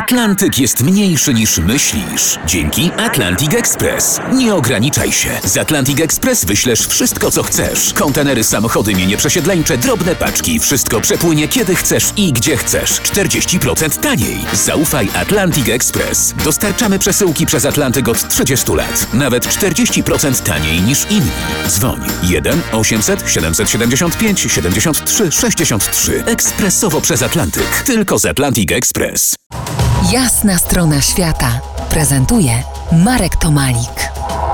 Atlantyk jest mniejszy niż myślisz. Dzięki Atlantic Express. Nie ograniczaj się. Z Atlantic Express wyślesz wszystko, co chcesz. Kontenery, samochody, mienie przesiedleńcze, drobne paczki. Wszystko przepłynie kiedy chcesz i gdzie chcesz. 40% taniej. Zaufaj Atlantic Express. Dostarczamy przesyłki przez Atlantyk od 30 lat. Nawet 40% taniej niż inni. Dzwoń 1 800 775 73 63. Ekspresowo przez Atlantyk. Tylko z Atlantic Express. Jasna strona świata prezentuje Marek Tomalik.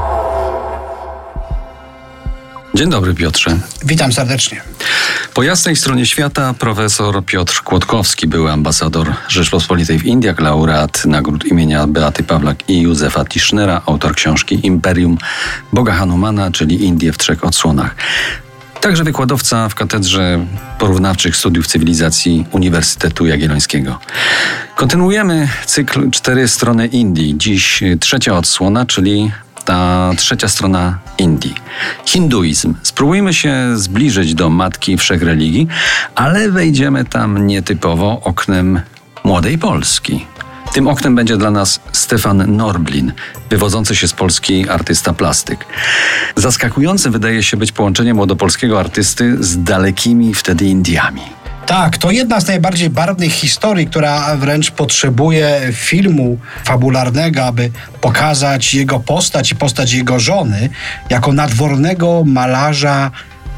Dzień dobry, Piotrze. Witam serdecznie. Po jasnej stronie świata profesor Piotr Kłodkowski, były ambasador Rzeczpospolitej w Indiach, laureat nagród imienia Beaty Pawlak i Józefa Tischnera, autor książki Imperium Boga Hanumana, czyli Indie w 3 odsłonach. Także wykładowca w Katedrze Porównawczych Studiów Cywilizacji Uniwersytetu Jagiellońskiego. Kontynuujemy cykl 4 strony Indii. Dziś 3 odsłona, czyli ta 3 strona Indii. Hinduizm. Spróbujmy się zbliżyć do matki wszech religii, ale wejdziemy tam nietypowo oknem młodej Polski. Tym oknem będzie dla nas Stefan Norblin, wywodzący się z Polski artysta plastyk. Zaskakujące wydaje się być połączenie młodopolskiego artysty z dalekimi wtedy Indiami. Tak, to jedna z najbardziej barwnych historii, która wręcz potrzebuje filmu fabularnego, aby pokazać jego postać i postać jego żony jako nadwornego malarza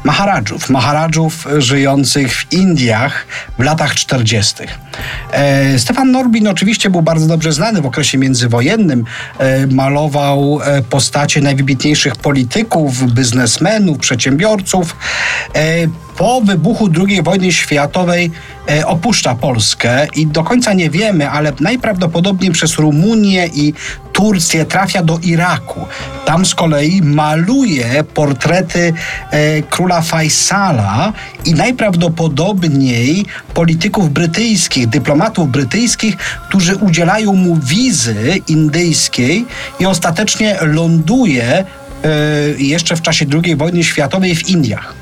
Maharadżów żyjących w Indiach w latach 40. Stefan Norblin oczywiście był bardzo dobrze znany w okresie międzywojennym. Malował postacie najwybitniejszych polityków, biznesmenów, przedsiębiorców. Po wybuchu II wojny światowej opuszcza Polskę i do końca nie wiemy, ale najprawdopodobniej przez Rumunię i Turcję trafia do Iraku. Tam z kolei maluje portrety króla Fajsala i najprawdopodobniej polityków brytyjskich, dyplomatów brytyjskich, którzy udzielają mu wizy indyjskiej i ostatecznie ląduje jeszcze w czasie II wojny światowej w Indiach.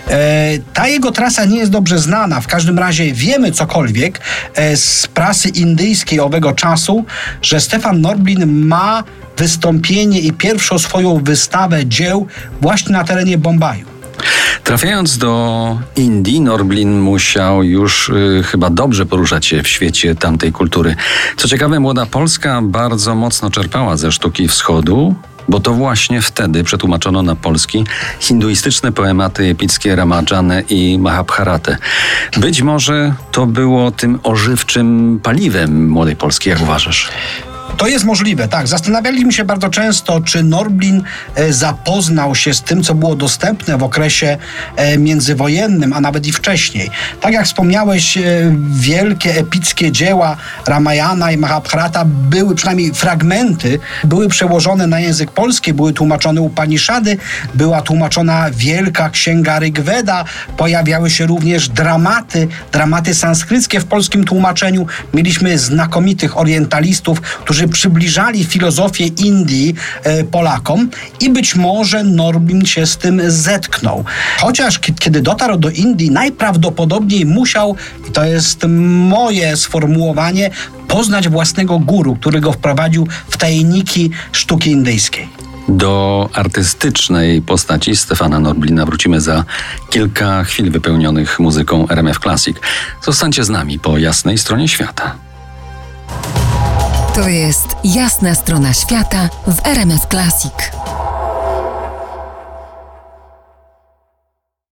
Ta jego trasa nie jest dobrze znana. W każdym razie wiemy cokolwiek z prasy indyjskiej owego czasu, że Stefan Norblin ma wystąpienie i pierwszą swoją wystawę dzieł właśnie na terenie Bombaju. Trafiając do Indii, Norblin musiał już chyba dobrze poruszać się w świecie tamtej kultury. Co ciekawe, młoda Polska bardzo mocno czerpała ze sztuki wschodu, bo to właśnie wtedy przetłumaczono na polski hinduistyczne poematy epickie Ramajanę i Mahabharatę. Być może to było tym ożywczym paliwem młodej Polski, jak uważasz? To jest możliwe, tak. Zastanawialiśmy się bardzo często, czy Norblin zapoznał się z tym, co było dostępne w okresie międzywojennym, a nawet i wcześniej. Tak jak wspomniałeś, wielkie, epickie dzieła Ramayana i Mahabharata były, przynajmniej fragmenty, były przełożone na język polski, były tłumaczone Upaniszady, była tłumaczona Wielka Księga Rigveda, pojawiały się również dramaty sanskryckie w polskim tłumaczeniu. Mieliśmy znakomitych orientalistów, którzy przybliżali filozofię Indii Polakom i być może Norblin się z tym zetknął. Chociaż kiedy dotarł do Indii, najprawdopodobniej musiał, i to jest moje sformułowanie, poznać własnego guru, który go wprowadził w tajniki sztuki indyjskiej. Do artystycznej postaci Stefana Norblina wrócimy za kilka chwil wypełnionych muzyką RMF Classic. Zostańcie z nami po jasnej stronie świata. To jest Jasna strona świata w RMF Classic.